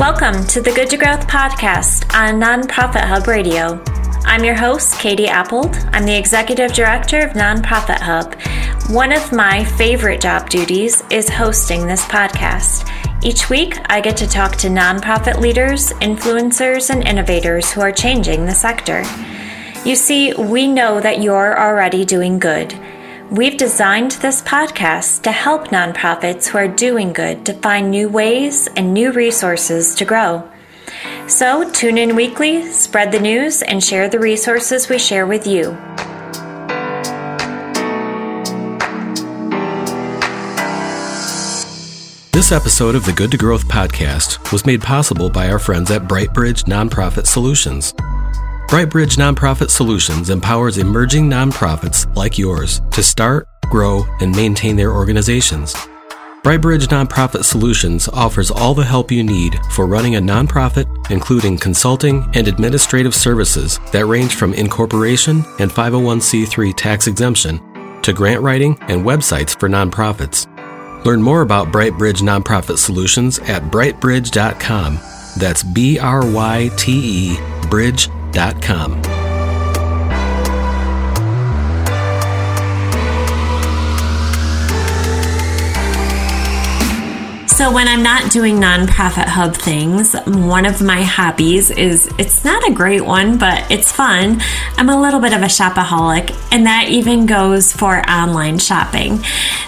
Welcome to the Good to Growth podcast on Nonprofit Hub Radio. I'm your host, Katie Appold. I'm the Executive Director of Nonprofit Hub. One of my favorite job duties is hosting this podcast. Each week, I get to talk to nonprofit leaders, influencers, and innovators who are changing the sector. You see, we know that you're already doing good. We've designed this podcast to help nonprofits who are doing good to find new ways and new resources to grow. So tune in weekly, spread the news, and share the resources we share with you. This episode of the Good to Growth podcast was made possible by our friends at BrightBridge Nonprofit Solutions. BrightBridge Nonprofit Solutions empowers emerging nonprofits like yours to start, grow, and maintain their organizations. BrightBridge Nonprofit Solutions offers all the help you need for running a nonprofit, including consulting and administrative services that range from incorporation and 501c3 tax exemption to grant writing and websites for nonprofits. Learn more about BrightBridge Nonprofit Solutions at brightbridge.com. That's B-R-Y-T-E bridge.com. So when I'm not doing Nonprofit Hub things, one of my hobbies is, it's not a great one, but it's fun. I'm a little bit of a shopaholic, and that even goes for online shopping.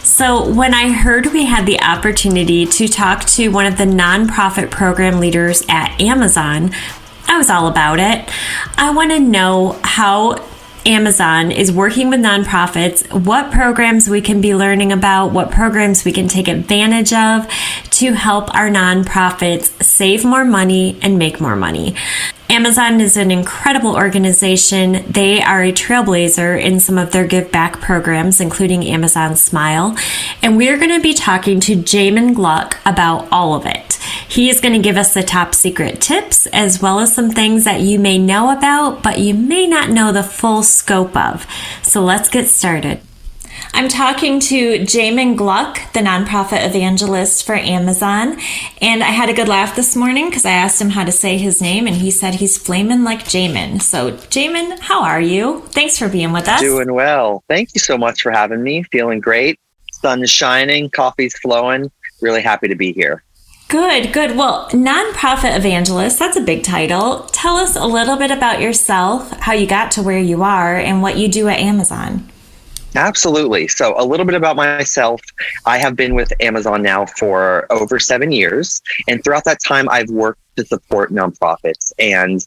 So when I heard we had the opportunity to talk to one of the nonprofit program leaders at Amazon, I was all about it. I want to know how Amazon is working with nonprofits, what programs we can be learning about, what programs we can take advantage of to help our nonprofits save more money and make more money. Amazon is an incredible organization. They are a trailblazer in some of their give back programs, including Amazon Smile. And we're going to be talking to Jamin Gluck about all of it. He is going to give us the top secret tips, as well as some things that you may know about, but you may not know the full scope of. So let's get started. I'm talking to Jamin Gluck, the nonprofit evangelist for Amazon, and I had a good laugh this morning because I asked him how to say his name, and he said he's flamin' like Jamin. So, Jamin, how are you? Thanks for being with us. Doing well. Thank you so much for having me. Feeling great. Sun is shining. Coffee's flowing. Really happy to be here. Good. Well, nonprofit evangelist, that's a big title. Tell us a little bit about yourself, how you got to where you are, and what you do at Amazon. Absolutely. So a little bit about myself. I have been with Amazon now for over 7 years. And throughout that time, I've worked to support nonprofits. And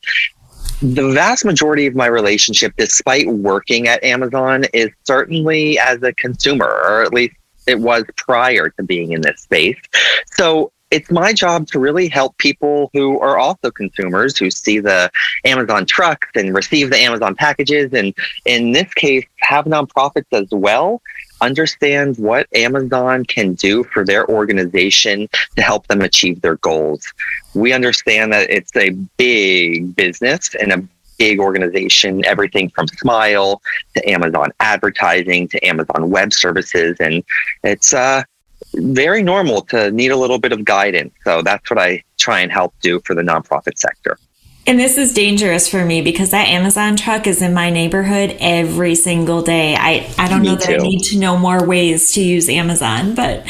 the vast majority of my relationship, despite working at Amazon, is certainly as a consumer, or at least it was prior to being in this space. So it's my job to really help people who are also consumers, who see the Amazon trucks and receive the Amazon packages. And in this case, have nonprofits as well understand what Amazon can do for their organization to help them achieve their goals. We understand that it's a big business and a big organization, everything from Smile to Amazon advertising to Amazon web services. And it's very normal to need a little bit of guidance. So that's what I try and help do for the nonprofit sector. And this is dangerous for me because that Amazon truck is in my neighborhood every single day. I don't know that I need to know more ways to use Amazon, but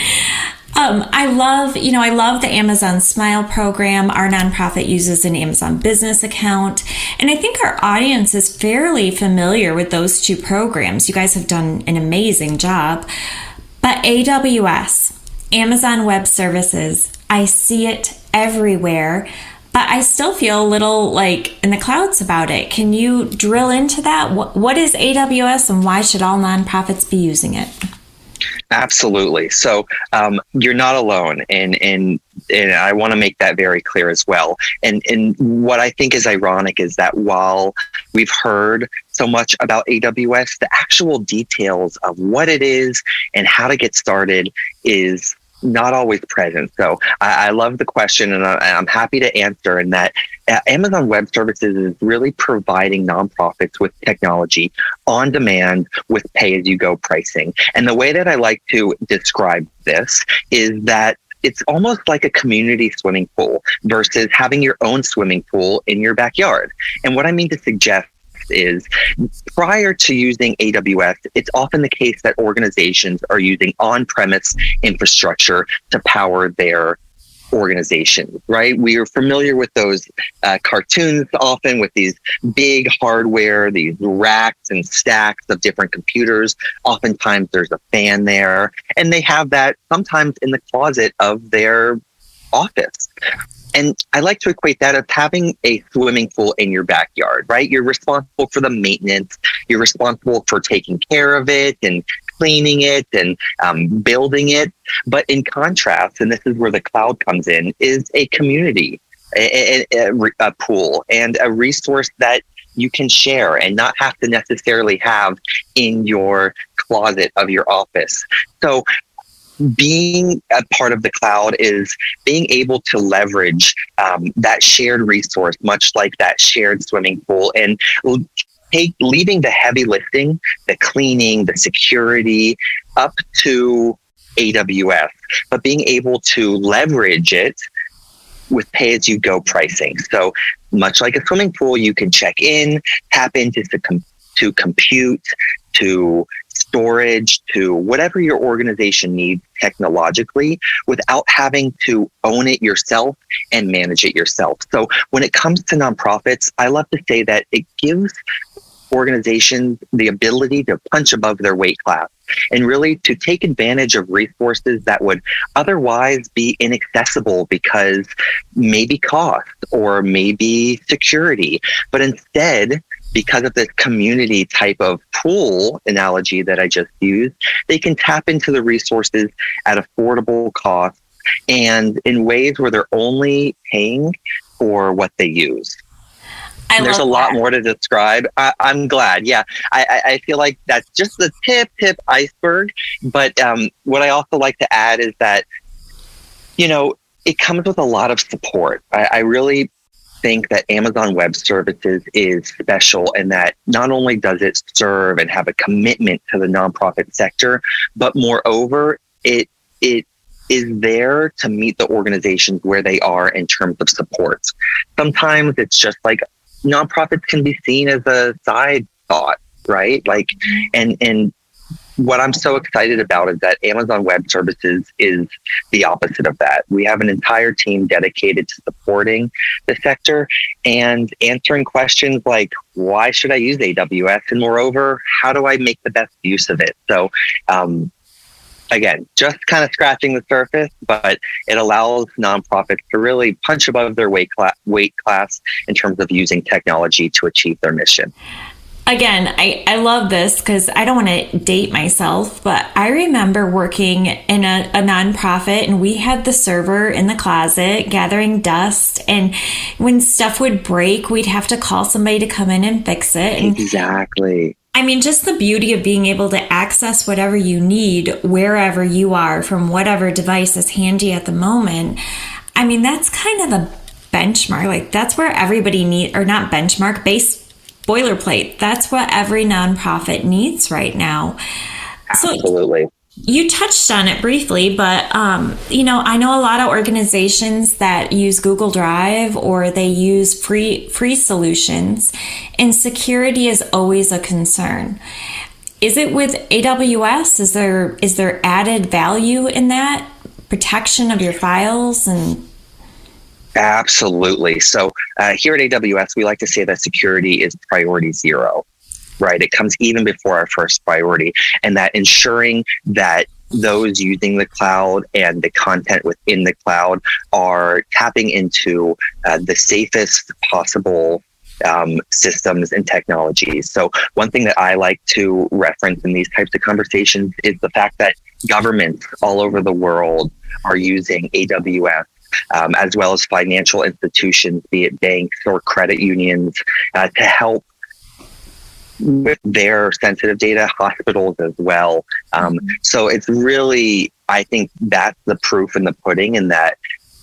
I love the Amazon Smile program. Our nonprofit uses an Amazon business account. And I think our audience is fairly familiar with those two programs. You guys have done an amazing job. But AWS, Amazon Web Services, I see it everywhere, but I still feel a little like in the clouds about it. Can you drill into that? What is AWS and why should all nonprofits be using it? Absolutely. So you're not alone. And I want to make that very clear as well. And what I think is ironic is that while we've heard so much about AWS, the actual details of what it is and how to get started is not always present. So I love the question, and I'm happy to answer in that Amazon Web Services is really providing nonprofits with technology on demand with pay-as-you-go pricing. And the way that I like to describe this is that it's almost like a community swimming pool versus having your own swimming pool in your backyard. And what I mean to suggest is, prior to using AWS, it's often the case that organizations are using on-premise infrastructure to power their organization, right? We are familiar with those cartoons often with these big hardware, these racks and stacks of different computers. Oftentimes there's a fan there, and they have that sometimes in the closet of their office. And I like to equate that as having a swimming pool in your backyard, right? You're responsible for the maintenance. You're responsible for taking care of it and cleaning it and building it. But in contrast, and this is where the cloud comes in, is a community, a pool, and a resource that you can share and not have to necessarily have in your closet of your office. So being a part of the cloud is being able to leverage that shared resource, much like that shared swimming pool, and leaving the heavy lifting, the cleaning, the security up to AWS, but being able to leverage it with pay-as-you-go pricing. So much like a swimming pool, you can check in, tap into to compute, to storage, to whatever your organization needs technologically without having to own it yourself and manage it yourself. So when it comes to nonprofits, I love to say that it gives organizations the ability to punch above their weight class and really to take advantage of resources that would otherwise be inaccessible because maybe cost or maybe security. But instead, because of the community type of pool analogy that I just used, they can tap into the resources at affordable costs and in ways where they're only paying for what they use. There's a lot more to describe. I'm glad. Yeah. I feel like that's just the tip iceberg. But what I also like to add is that, it comes with a lot of support. I really think that Amazon Web Services is special in that not only does it serve and have a commitment to the nonprofit sector, but moreover, it is there to meet the organizations where they are in terms of support. Sometimes it's just like nonprofits can be seen as a side thought, right? And what I'm so excited about is that Amazon Web Services is the opposite of that. We have an entire team dedicated to supporting the sector and answering questions like, why should I use AWS? And moreover, how do I make the best use of it? So, again, just kind of scratching the surface, but it allows nonprofits to really punch above their weight class in terms of using technology to achieve their mission. Again, I love this because I don't want to date myself, but I remember working in a nonprofit and we had the server in the closet gathering dust. And when stuff would break, we'd have to call somebody to come in and fix it. And exactly. I mean, just the beauty of being able to access whatever you need, wherever you are, from whatever device is handy at the moment. I mean, that's kind of the benchmark. Like, that's where everybody needs, or not benchmark, base boilerplate. That's what every nonprofit needs right now. Absolutely. So you touched on it briefly, but, I know a lot of organizations that use Google Drive or they use free solutions, and security is always a concern. Is it with AWS? Is there added value in that protection of your files and? Absolutely. So here at AWS, we like to say that security is priority zero, right? It comes even before our first priority, and that ensuring that those using the cloud and the content within the cloud are tapping into the safest possible systems and technologies. So one thing that I like to reference in these types of conversations is the fact that governments all over the world are using AWS. As well as financial institutions, be it banks or credit unions, to help with their sensitive data, hospitals as well. So it's really, I think that's the proof in the pudding, in that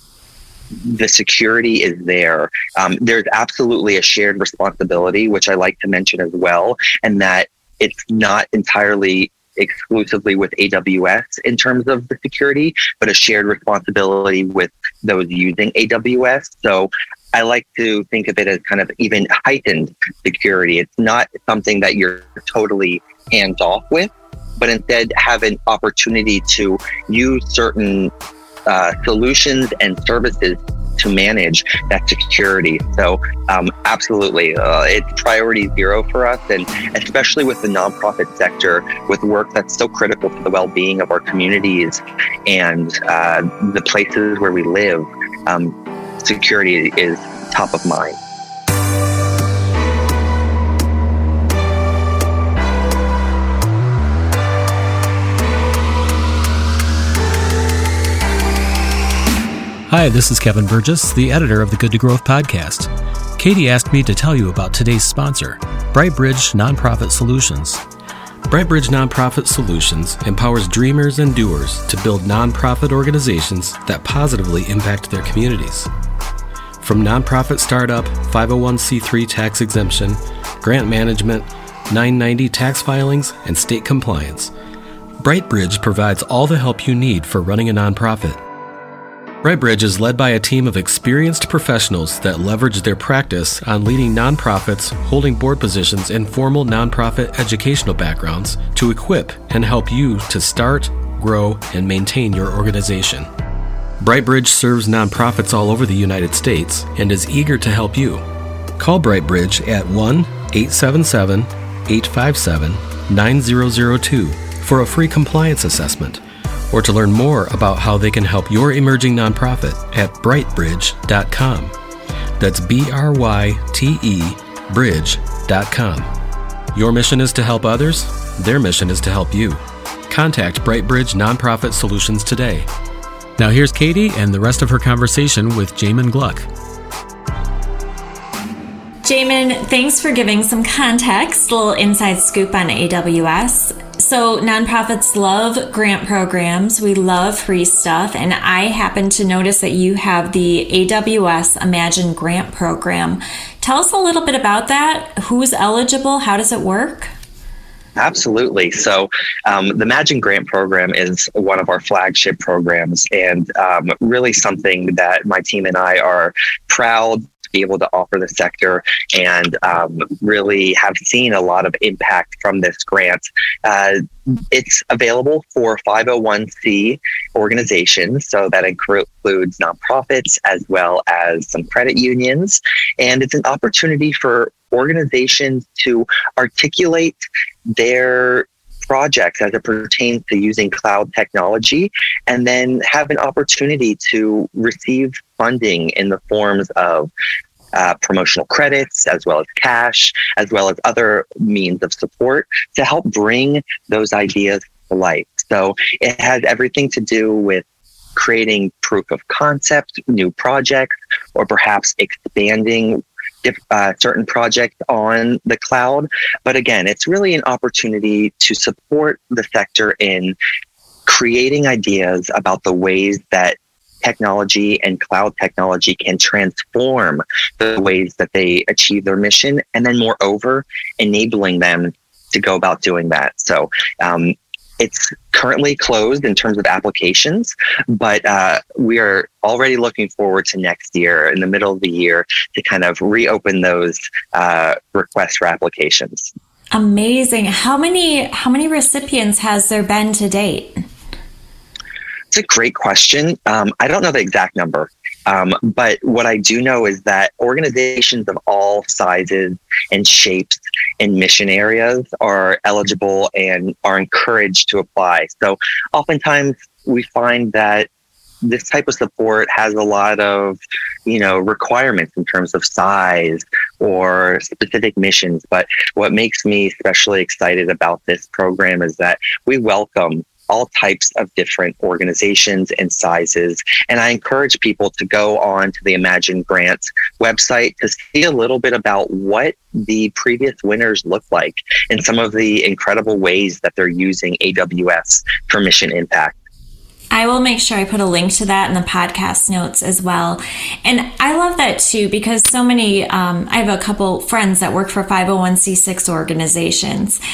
the security is there. There's absolutely a shared responsibility, which I like to mention as well, and that it's not entirely exclusively with AWS in terms of the security, but a shared responsibility with those using AWS. So I like to think of it as kind of even heightened security. It's not something that you're totally hands off with, but instead have an opportunity to use certain solutions and services to manage that security. So absolutely, it's priority zero for us, and especially with the nonprofit sector, with work that's so critical to the well-being of our communities and the places where we live, security is top of mind. Hi, this is Kevin Burgess, the editor of the Good to Growth podcast. Katie asked me to tell you about today's sponsor, BrightBridge Nonprofit Solutions. BrightBridge Nonprofit Solutions empowers dreamers and doers to build nonprofit organizations that positively impact their communities. From nonprofit startup, 501c3 tax exemption, grant management, 990 tax filings, and state compliance, BrightBridge provides all the help you need for running a nonprofit. BrightBridge is led by a team of experienced professionals that leverage their practice on leading nonprofits, holding board positions, and formal nonprofit educational backgrounds to equip and help you to start, grow, and maintain your organization. BrightBridge serves nonprofits all over the United States and is eager to help you. Call BrightBridge at 1-877-857-9002 for a free compliance assessment, or to learn more about how they can help your emerging nonprofit at brightbridge.com. That's BRYTE bridge.com. Your mission is to help others. Their mission is to help you. Contact BrightBridge Nonprofit Solutions today. Now here's Katie and the rest of her conversation with Jamin Gluck. Jamin, thanks for giving some context, a little inside scoop on AWS. So nonprofits love grant programs. We love free stuff. And I happen to notice that you have the AWS Imagine Grant Program. Tell us a little bit about that. Who's eligible? How does it work? Absolutely. So the Imagine Grant Program is one of our flagship programs, and really something that my team and I are proud to be able to offer the sector, and really have seen a lot of impact from this grant. It's available for 501c organizations, so that includes nonprofits as well as some credit unions. And it's an opportunity for organizations to articulate their projects as it pertains to using cloud technology, and then have an opportunity to receive funding in the forms of promotional credits, as well as cash, as well as other means of support to help bring those ideas to life. So it has everything to do with creating proof of concept, new projects, or perhaps expanding certain projects on the cloud. But again, it's really an opportunity to support the sector in creating ideas about the ways that technology and cloud technology can transform the ways that they achieve their mission, and then moreover, enabling them to go about doing that. So it's currently closed in terms of applications, but we are already looking forward to next year, in the middle of the year, to kind of reopen those requests for applications. Amazing. How many recipients has there been to date? It's a great question. I don't know the exact number, but what I do know is that organizations of all sizes and shapes and mission areas are eligible and are encouraged to apply. So oftentimes we find that this type of support has a lot of, requirements in terms of size or specific missions. But what makes me especially excited about this program is that we welcome all types of different organizations and sizes. And I encourage people to go on to the Imagine Grant website to see a little bit about what the previous winners look like and some of the incredible ways that they're using AWS for mission impact. I will make sure I put a link to that in the podcast notes as well. And I love that too, because so many, I have a couple friends that work for 501c6 organizations.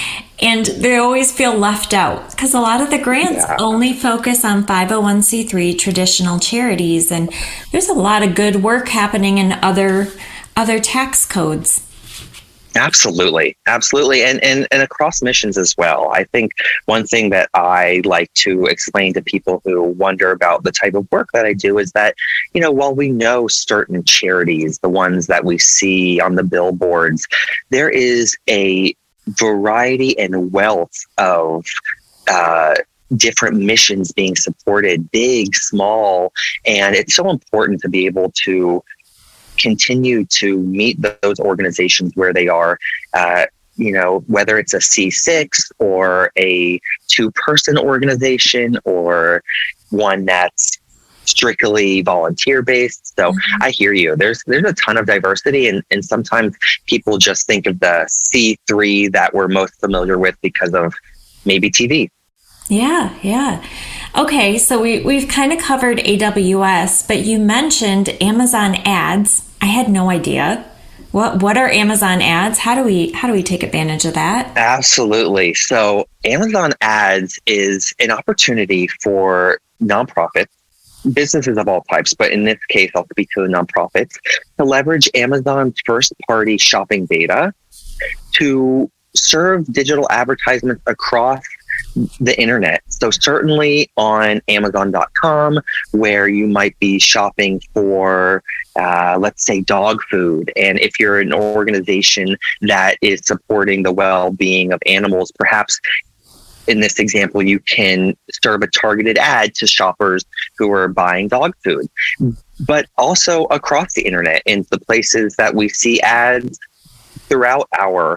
And they always feel left out because a lot of the grants only focus on 501c3 traditional charities. And there's a lot of good work happening in other tax codes. Absolutely. And across missions as well. I think one thing that I like to explain to people who wonder about the type of work that I do is that, while we know certain charities, the ones that we see on the billboards, there is a variety and wealth of different missions being supported, big, small, and it's so important to be able to continue to meet those organizations where they are, whether it's a C6 or a 2-person organization or one that's strictly volunteer based. So I hear you. There's a ton of diversity, and sometimes people just think of the C3 that we're most familiar with because of maybe TV. Yeah. Okay, so we've kind of covered AWS, but you mentioned Amazon ads. I had no idea. What are Amazon ads? How do we take advantage of that? Absolutely. So Amazon ads is an opportunity for nonprofits, businesses of all types, but in this case, I'll speak to the nonprofits, to leverage Amazon's first-party shopping data to serve digital advertisements across the internet. So certainly on Amazon.com, where you might be shopping for, let's say, dog food. And if you're an organization that is supporting the well-being of animals, perhaps in this example, you can serve a targeted ad to shoppers who are buying dog food. But also across the internet, in the places that we see ads throughout our,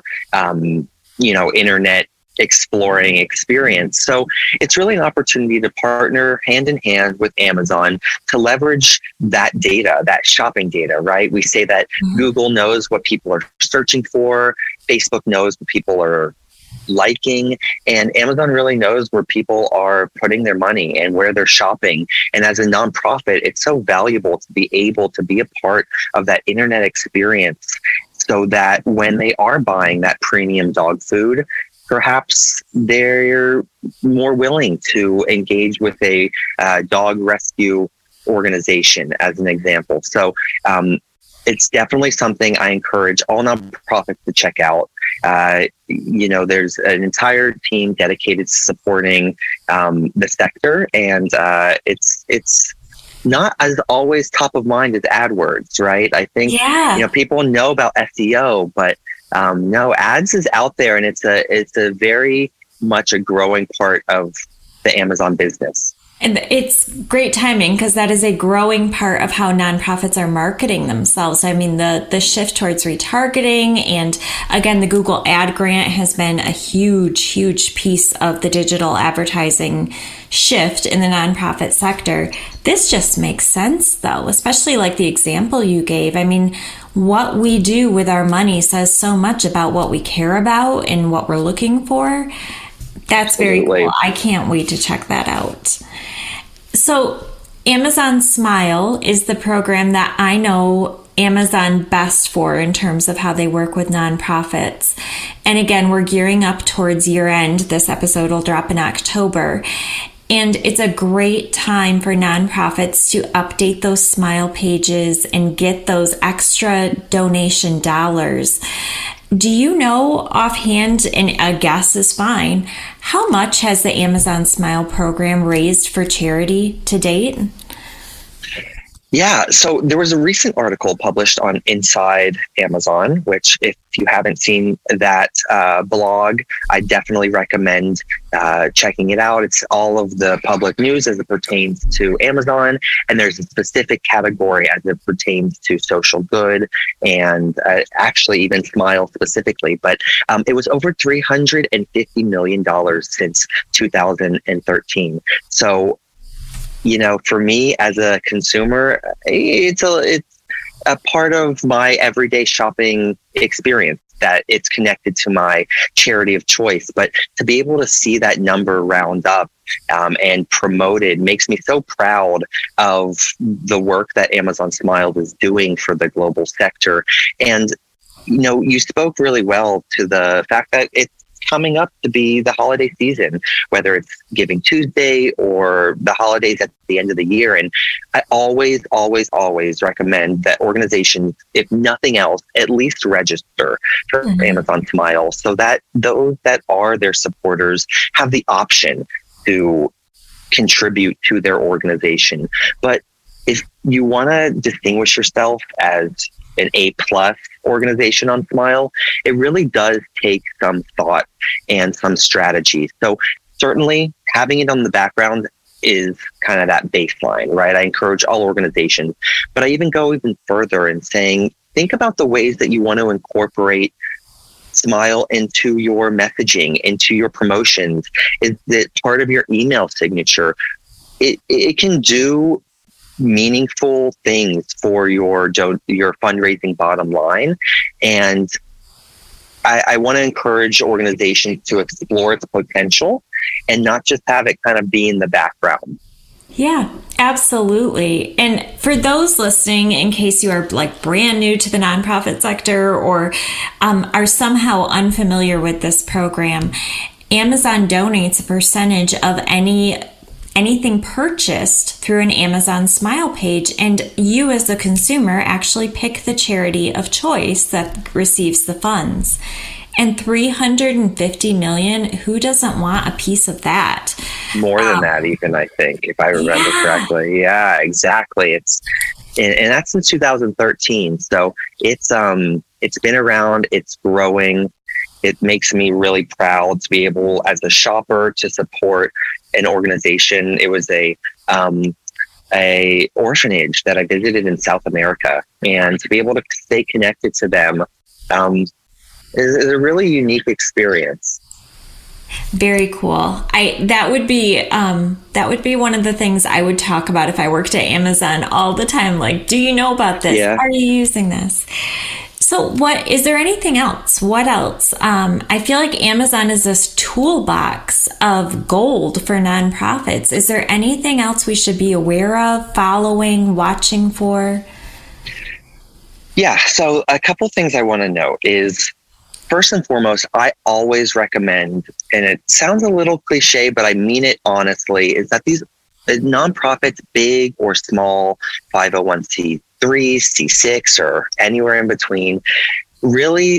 internet exploring experience. So it's really an opportunity to partner hand in hand with Amazon to leverage that data, that shopping data, right? We say that Google knows what people are searching for, Facebook knows what people are liking, and Amazon really knows where people are putting their money and where they're shopping. And as a nonprofit, it's so valuable to be able to be a part of that internet experience so that when they are buying that premium dog food, perhaps they're more willing to engage with a dog rescue organization, as an example. So it's definitely something I encourage all nonprofits to check out. There's an entire team dedicated to supporting the sector, and it's not as always top of mind as AdWords, right? I think people know about SEO, but no, ads is out there, and it's a very much a growing part of the Amazon business. And it's great timing because that is a growing part of how nonprofits are marketing themselves. I mean, the shift towards retargeting, and again, the Google Ad Grant has been a huge piece of the digital advertising shift in the nonprofit sector. This just makes sense, though, especially like the example you gave. I mean, what we do with our money says so much about what we care about and what we're looking for. That's very cool. I can't wait to check that out. So Amazon Smile is the program that I know Amazon best for in terms of how they work with nonprofits. And again, we're gearing up towards year end. This episode will drop in October. And it's a great time for nonprofits to update those Smile pages and get those extra donation dollars. Do you know offhand, and a guess is fine, how much has the Amazon Smile program raised for charity to date? Yeah, so there was a recent article published on Inside Amazon, which if you haven't seen that blog, I definitely recommend checking it out. It's all of the public news as it pertains to Amazon, and there's a specific category as it pertains to social good and actually even Smile specifically. But it was over $350 million since 2013. So for me as a consumer, it's a part of my everyday shopping experience that it's connected to my charity of choice. But to be able to see that number round up and promoted makes me so proud of the work that Amazon Smile is doing for the global sector. And, you spoke really well to the fact that it's coming up to be the holiday season, whether it's Giving Tuesday or the holidays at the end of the year. And I always, always, always recommend that organizations, if nothing else, at least register for Amazon Smile so that those that are their supporters have the option to contribute to their organization. But if you want to distinguish yourself as an A+ organization on Smile, it really does take some thought and some strategy. So certainly having it on the background is kind of that baseline, right? I encourage all organizations, but I even go even further in saying, think about the ways that you want to incorporate Smile into your messaging, into your promotions. Is it part of your email signature? It can do meaningful things for your fundraising bottom line. And I want to encourage organizations to explore its potential and not just have it kind of be in the background. Yeah, absolutely. And for those listening, in case you are like brand new to the nonprofit sector or are somehow unfamiliar with this program, Amazon donates a percentage of anything purchased through an Amazon Smile page, and you as the consumer actually pick the charity of choice that receives the funds. And $350 million, who doesn't want a piece of that? More than that, even, I think, if I remember correctly. Yeah, exactly. And that's in 2013. So it's been around, it's growing. It makes me really proud to be able, as a shopper, to support an organization. It was a orphanage that I visited in South America, and to be able to stay connected to them is a really unique experience. Very cool. That would be one of the things I would talk about if I worked at Amazon all the time. Like, do you know about this? Yeah. Are you using this? So what, is there anything else? What else? I feel like Amazon is this toolbox of gold for nonprofits. Is there anything else we should be aware of, following, watching for? Yeah. So a couple things I want to note is, first and foremost, I always recommend, and it sounds a little cliche, but I mean it honestly, is that these nonprofits, big or small, 501c3, C6, or anywhere in between, really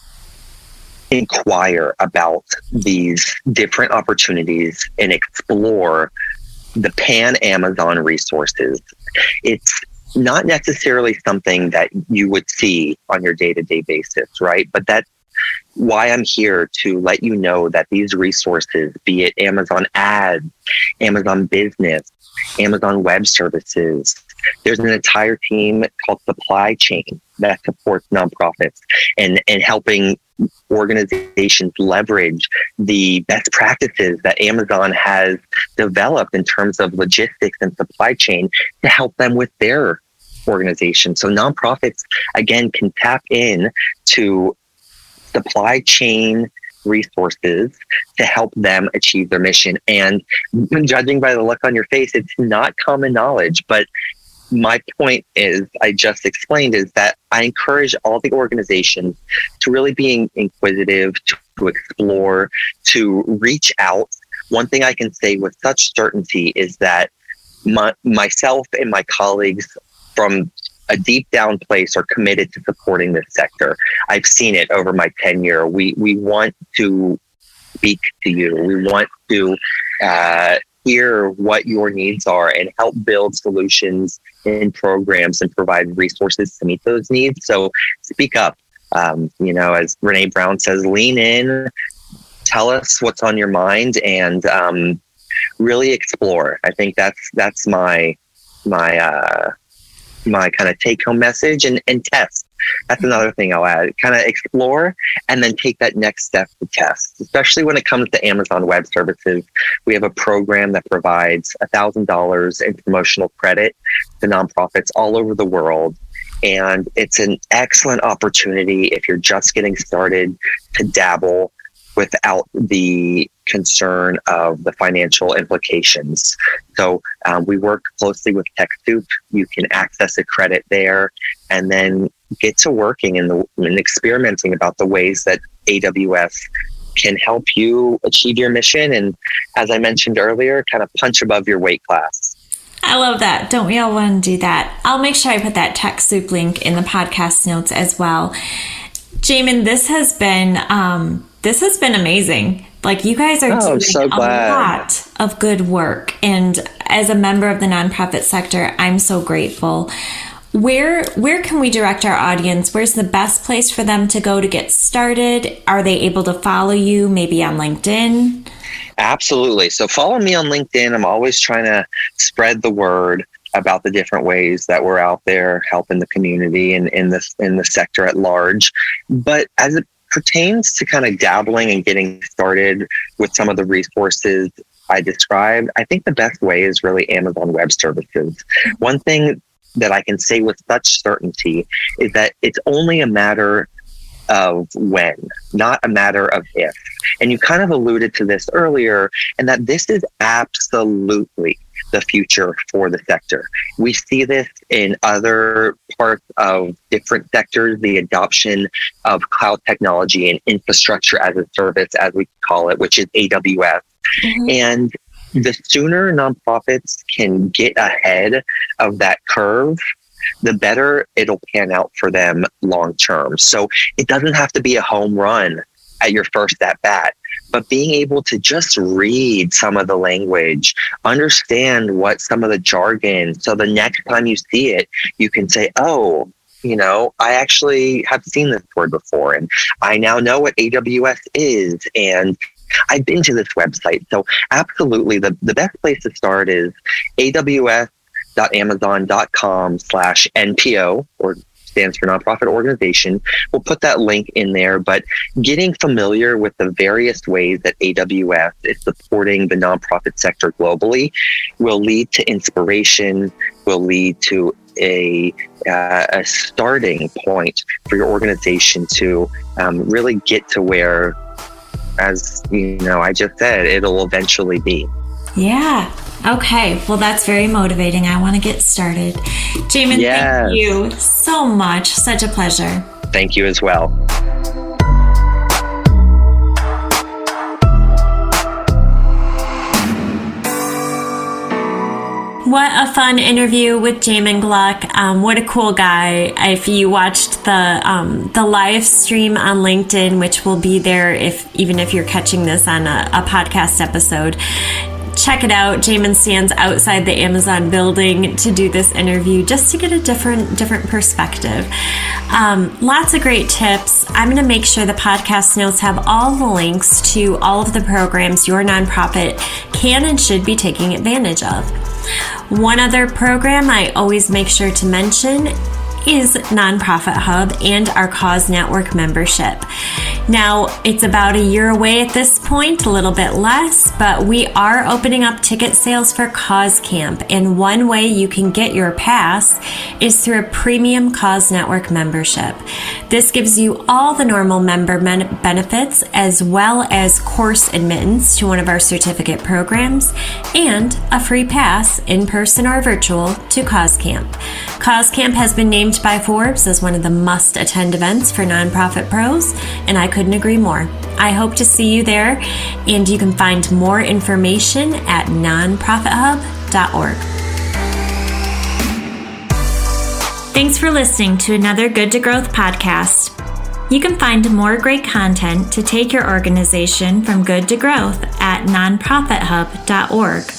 inquire about these different opportunities and explore the pan-Amazon resources. It's not necessarily something that you would see on your day-to-day basis, right? But that's why I'm here, to let you know that these resources, be it Amazon Ads, Amazon Business, Amazon Web Services, there's an entire team called Supply Chain that supports nonprofits and helping organizations leverage the best practices that Amazon has developed in terms of logistics and supply chain to help them with their organization. So nonprofits, again, can tap in to supply chain resources to help them achieve their mission. And judging by the look on your face, it's not common knowledge, but my point is, I just explained, is that I encourage all the organizations to really be inquisitive, to explore, to reach out. One thing I can say with such certainty is that myself and my colleagues from a deep down place are committed to supporting this sector. I've seen it over my tenure. We want to speak to you. We want to hear what your needs are and help build solutions and programs and provide resources to meet those needs. So speak up. As Brene Brown says, lean in, tell us what's on your mind, and really explore. I think that's my kind of take home message, and test. That's another thing I'll add. Kind of explore and then take that next step to test, especially when it comes to Amazon Web Services. We have a program that provides $1,000 in promotional credit to nonprofits all over the world. And it's an excellent opportunity if you're just getting started to dabble without the concern of the financial implications. So we work closely with TechSoup. You can access a credit there and then get to working and experimenting about the ways that AWS can help you achieve your mission. And as I mentioned earlier, kind of punch above your weight class. I love that. Don't we all want to do that? I'll make sure I put that TechSoup link in the podcast notes as well. Jamin, this has been amazing. Like, you guys are doing a lot of good work. And as a member of the nonprofit sector, I'm so grateful. Where can we direct our audience? Where's the best place for them to go to get started? Are they able to follow you maybe on LinkedIn? Absolutely. So follow me on LinkedIn. I'm always trying to spread the word about the different ways that we're out there helping the community and in the sector at large. But as it pertains to kind of dabbling and getting started with some of the resources I described, I think the best way is really Amazon Web Services. One thing that I can say with such certainty is that it's only a matter of when, not a matter of if. And you kind of alluded to this earlier, and that this is absolutely the future for the sector. We see this in other parts of different sectors, the adoption of cloud technology and infrastructure as a service, as we call it, which is AWS. Mm-hmm. And the sooner nonprofits can get ahead of that curve, the better it'll pan out for them long term. So it doesn't have to be a home run at your first at bat, but being able to just read some of the language, understand what some of the jargon, so the next time you see it, you can say, oh, I actually have seen this word before, and I now know what AWS is, and I've been to this website. So absolutely, the best place to start is aws.amazon.com/NPO, or stands for nonprofit organization. We'll put that link in there, but getting familiar with the various ways that AWS is supporting the nonprofit sector globally will lead to inspiration, will lead to a starting point for your organization to really get to where, as I just said, it'll eventually be. Yeah. Okay. Well, that's very motivating. I want to get started. Jamin, Thank you so much. Such a pleasure. Thank you as well. What a fun interview with Jamin Gluck. What a cool guy. If you watched the live stream on LinkedIn, which will be there even if you're catching this on a podcast episode, check it out. Jamin stands outside the Amazon building to do this interview just to get a different perspective. Lots of great tips. I'm going to make sure the podcast notes have all the links to all of the programs your nonprofit can and should be taking advantage of. One other program I always make sure to mention is Nonprofit Hub and our Cause Network membership. Now, it's about a year away at this point, a little bit less, but we are opening up ticket sales for Cause Camp, and one way you can get your pass is through a premium Cause Network membership. This gives you all the normal member benefits, as well as course admittance to one of our certificate programs, and a free pass, in person or virtual, to Cause Camp. Cause Camp has been named by Forbes as one of the must-attend events for nonprofit pros, and I couldn't agree more. I hope to see you there, and you can find more information at nonprofithub.org. Thanks for listening to another Good to Growth podcast. You can find more great content to take your organization from good to growth at nonprofithub.org.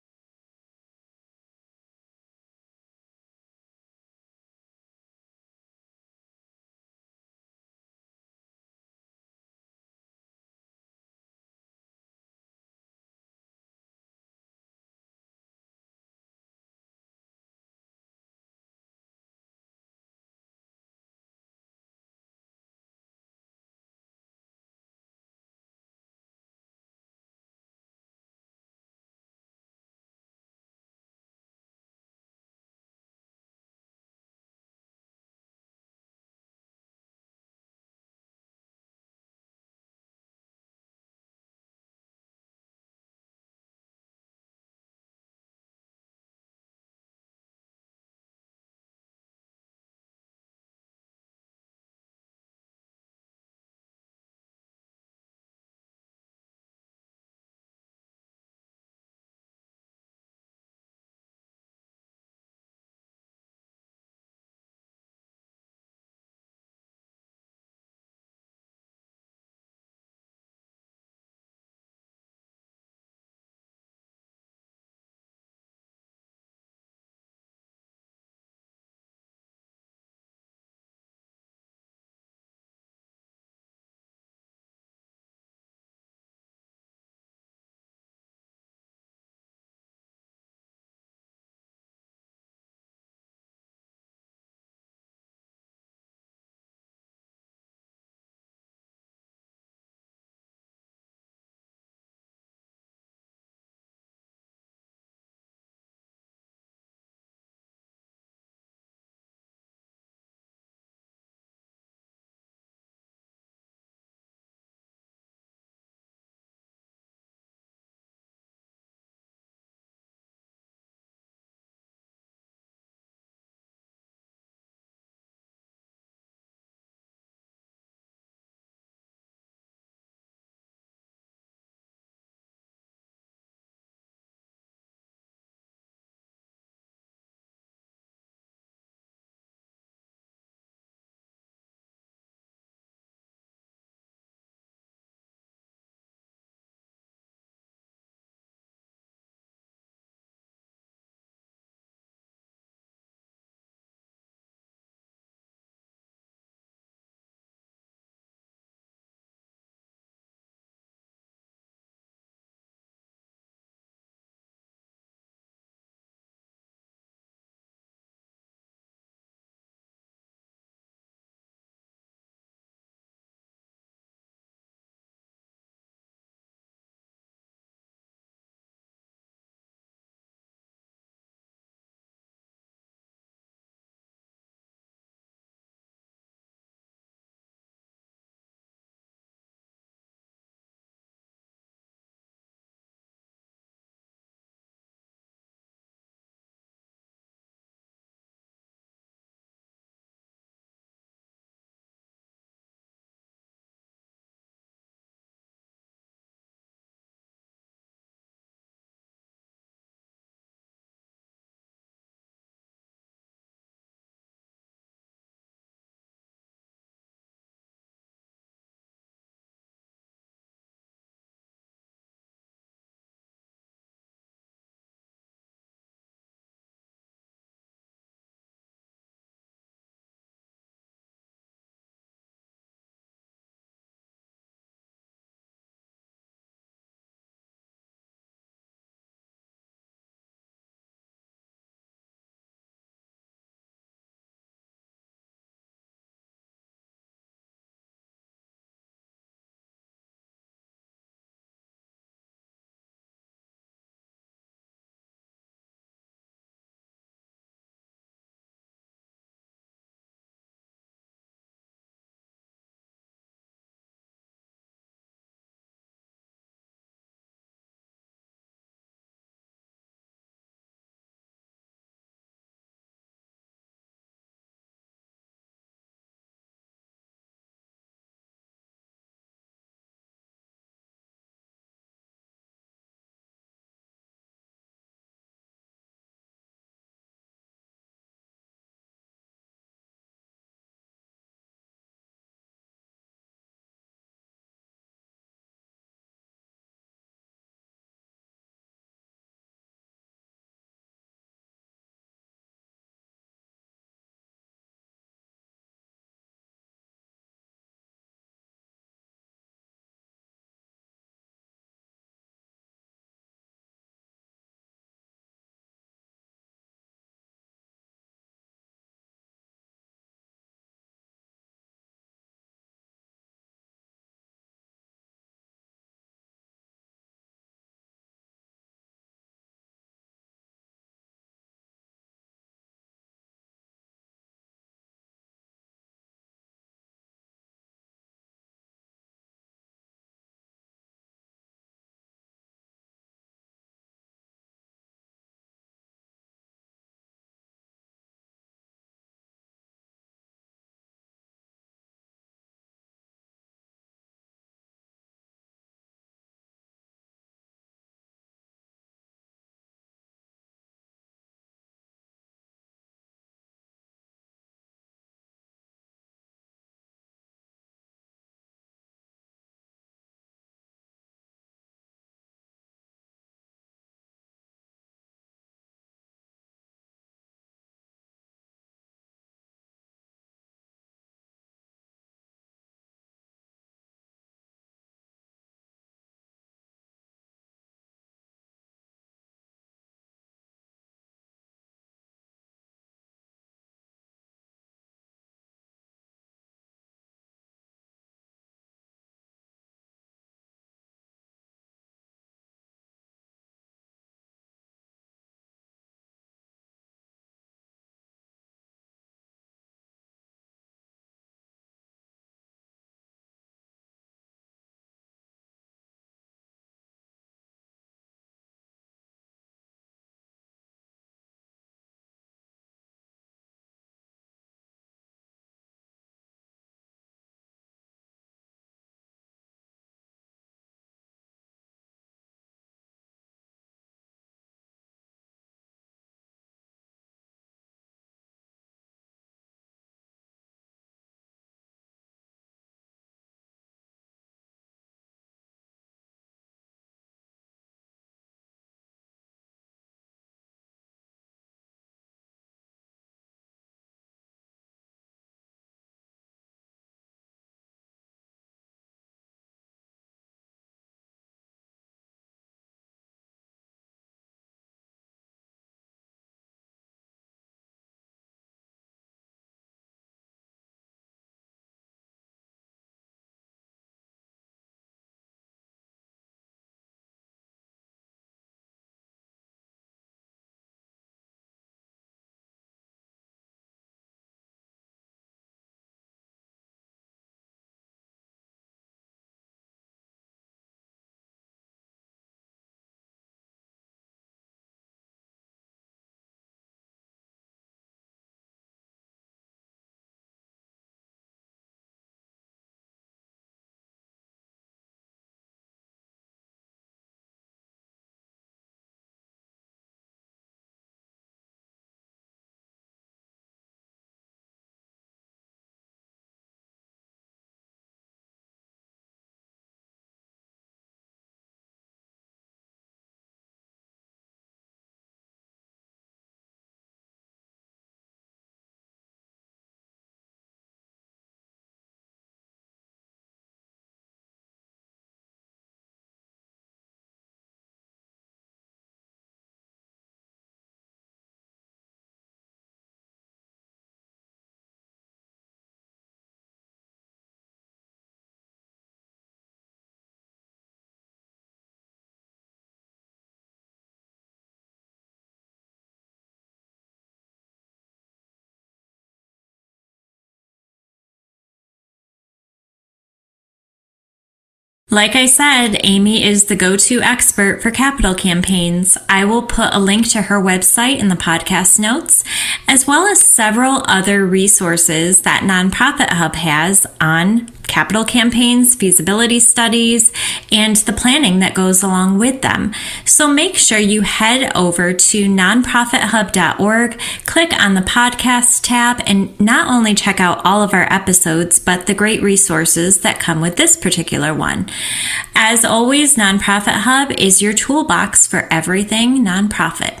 Like I said, Amy is the go-to expert for capital campaigns. I will put a link to her website in the podcast notes, as well as several other resources that Nonprofit Hub has on capital campaigns, feasibility studies, and the planning that goes along with them. So make sure you head over to nonprofithub.org, click on the podcast tab, and not only check out all of our episodes, but the great resources that come with this particular one. As always, Nonprofit Hub is your toolbox for everything nonprofit.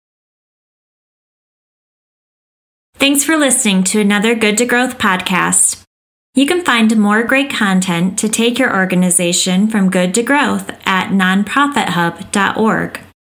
Thanks for listening to another Good to Growth podcast. You can find more great content to take your organization from good to growth at nonprofithub.org.